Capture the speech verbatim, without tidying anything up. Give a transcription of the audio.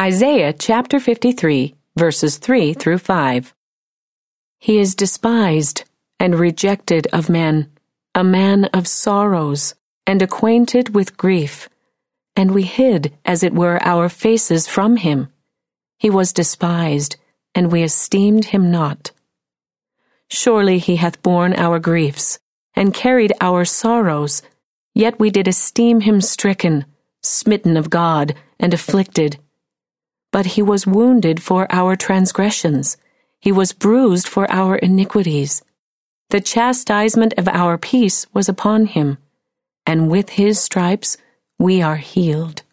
Isaiah chapter fifty-three, verses three through five. He is despised and rejected of men, a man of sorrows, and acquainted with grief. And we hid, as it were, our faces from him. He was despised, and we esteemed him not. Surely he hath borne our griefs, and carried our sorrows, yet we did esteem him stricken, smitten of God, and afflicted. But he was wounded for our transgressions, he was bruised for our iniquities. The chastisement of our peace was upon him, and with his stripes we are healed.